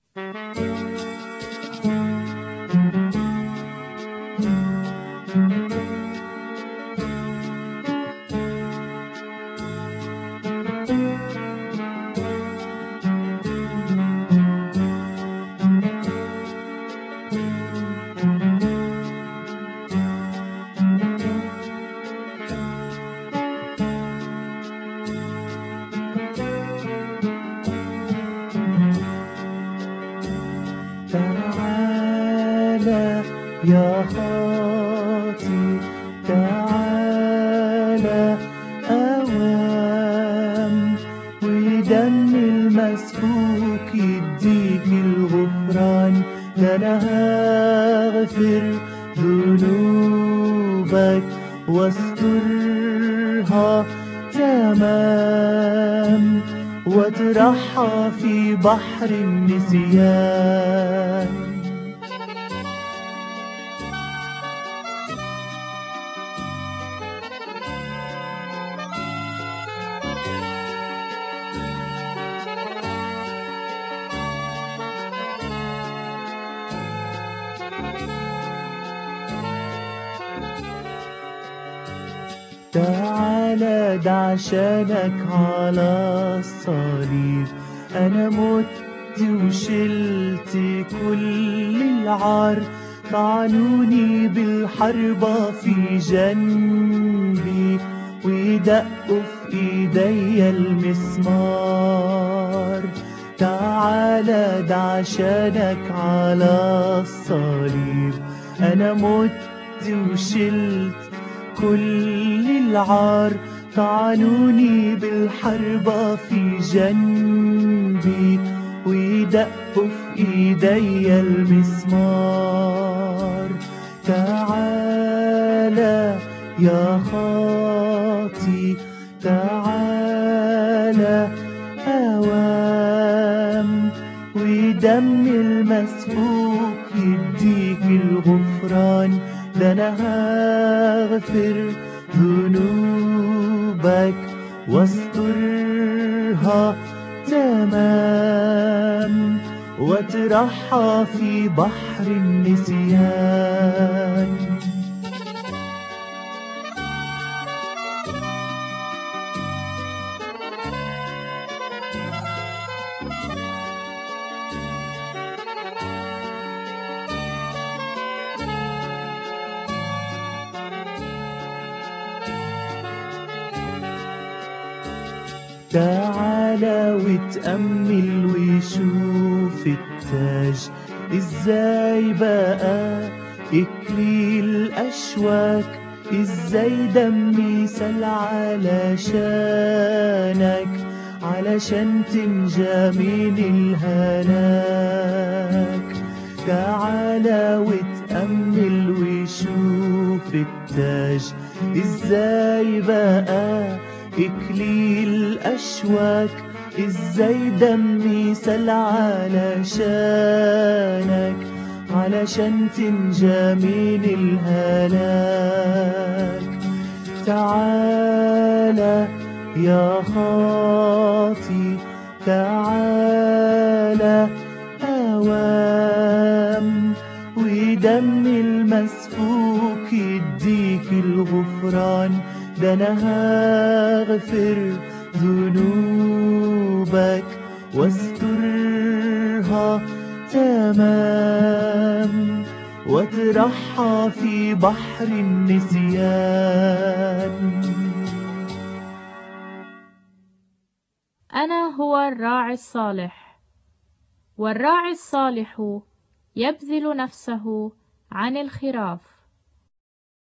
تعالى يا خاطي تعالى أوام، ودم المسفوك يديك الغفران، ده أنا هغفر ذنوبك واسترها تمام، واطرحها في بحر النسيان. تعالى ده عشانك على الصليب أنا مت وشلت كل العار، طعنوني بالحربة في جنبي ويدقوا في ايديا المسمار. تعالى ده عشانك على الصليب أنا مت وشلت كل العار، طعنوني بالحربة في جنبي ويدقوا في ايديا المسمار. تعالى يا خاطي تعالى أوام، ودم المسفوك يديك الغفران، ده أنا هغفر ذنوبك واسترها تمام، واطرحها في بحر النسيان. تعالى وتأمل ويشوف التاج ازاي بقى إكليل أشواك، ازاي دمي سال علشانك علشان تنجى من الهلاك. تعالى وتأمل ويشوف التاج ازاي بقى إكليل أشواك، ازاي دمي سال علشانك علشان تنجى من الهلاك. تعالى يا خاطي تعالى أوام، ودم المسفوك يديك الغفران، ده أنا هغفر ذنوبك واسترها تمام، واطرحها في بحر النسيان. أنا هو الراعي الصالح، والراعي الصالح يبذل نفسه عن الخراف.